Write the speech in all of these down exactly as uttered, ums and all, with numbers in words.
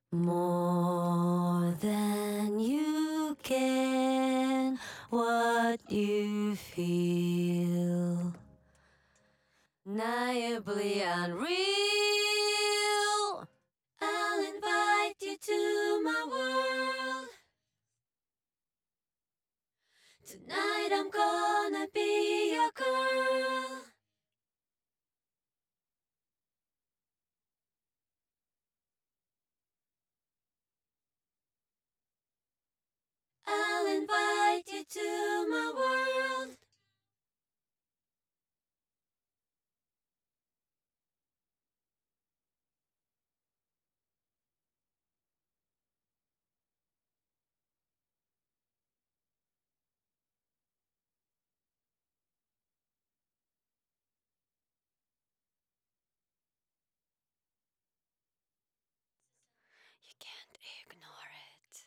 More than you can, what you feel, undeniably unreal. I'll invite you to my world. Tonight I'm gonna be your girl. I'll invite you to my world. You can't ignore it.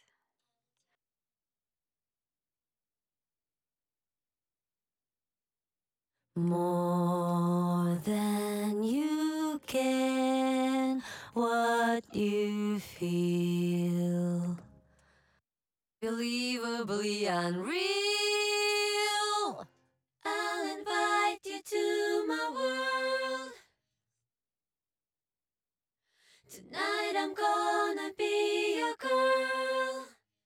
More than you can, what you feel, unbelievably unreal. I'll invite you to my world. Tonight I'm gonna be your girl.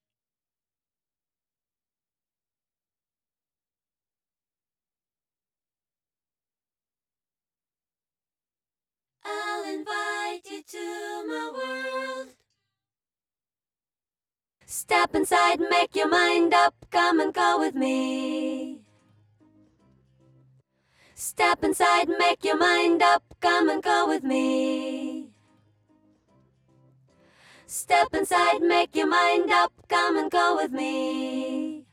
I'll invite you to my world. Step inside, make your mind up, come and go with me. Step inside, make your mind up, come and go with me. Step inside, make your mind up, come and go with me.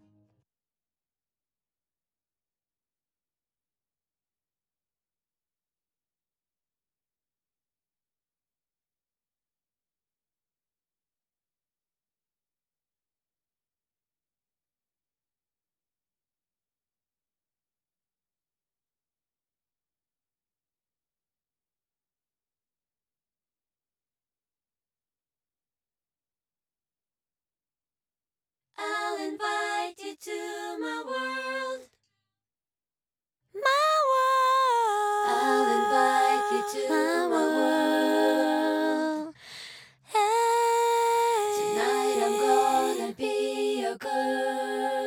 I'll invite you to my world. My world. I'll invite you to my, my world. Hey. Tonight I'm gonna be your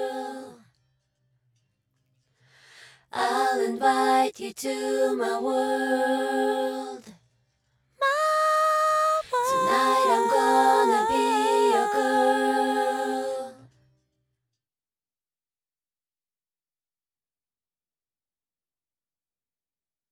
girl. I'll invite you to my world.